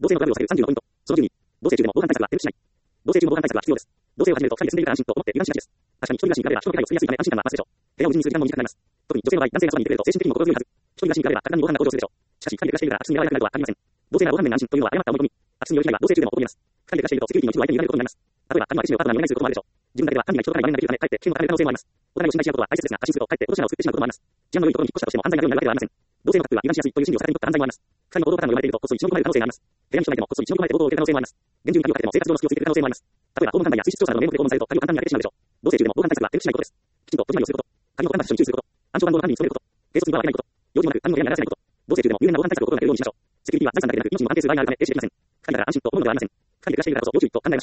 同性のトラブルを避ける30のポイント。その12、同性中でも防犯対策は手抜きしない。同性中の防犯対策は必要です。同性を始めると二人で住んでいるから安心と思って油断しがちです。確かに一人暮らしに比べれば人の気配を吸いやすいため安心感は増すでしょう。部屋を無事にする時間も短くなります。特に女性の場合、男性がそばにいてくれると精神的にも心強いはず。一人暮らしに比べれば格段に防犯が向上するでしょう。しかし、二人で暮らしているから空き巣に狙われなくなるとは限りません。同性が防犯面の安心というのは誤った思い込み。空き巣による被害は同性中でも起こります。二人で暮らしているとセキュリティの一部を相手に委ねることになります。例えば、仮には一時のパートナーにお願いすることもあるでしょう。自分だけでは管理が人とかに真似ができるため、かえって危険を抱える可能性もあります。お互いを信頼し合うことは大切ですが、過信するとかえって落とし穴を作ってしまうこともあります。治安の良いところに引っ越したとしても犯罪があるようになるわけではありません。同性のカップルは油断しやすいという心理を逆にとった犯罪もあります。二人の行動パターンを言われているとこっそり一緒に込まれる可能性があります。部屋に一人がいてもこっそり一緒に込まれて暴動を受ける可能性もあります。厳重に鍵をかけても生活上の隙をついている可能性もあります。例えば、訪問看板や水質調査などの名目で訪問されると鍵を簡単に開けてしまうでしょう。同性中でも防犯対策は手抜きしないことです。きちんと戸締まりをすること。鍵を保管場所に注意すること。暗証番号の管理に努めること。警察には分けないこと。用事もなく他人の部屋に流らせないこと。同性中でも有限な防犯対策を心がけるようにしましょう。セキュリティは財産だけでなく命にも関係する場合があるため、軽視できません。二人だから安心と思うのではありません。二人で暮らしているからこそ要注意と考えましょう。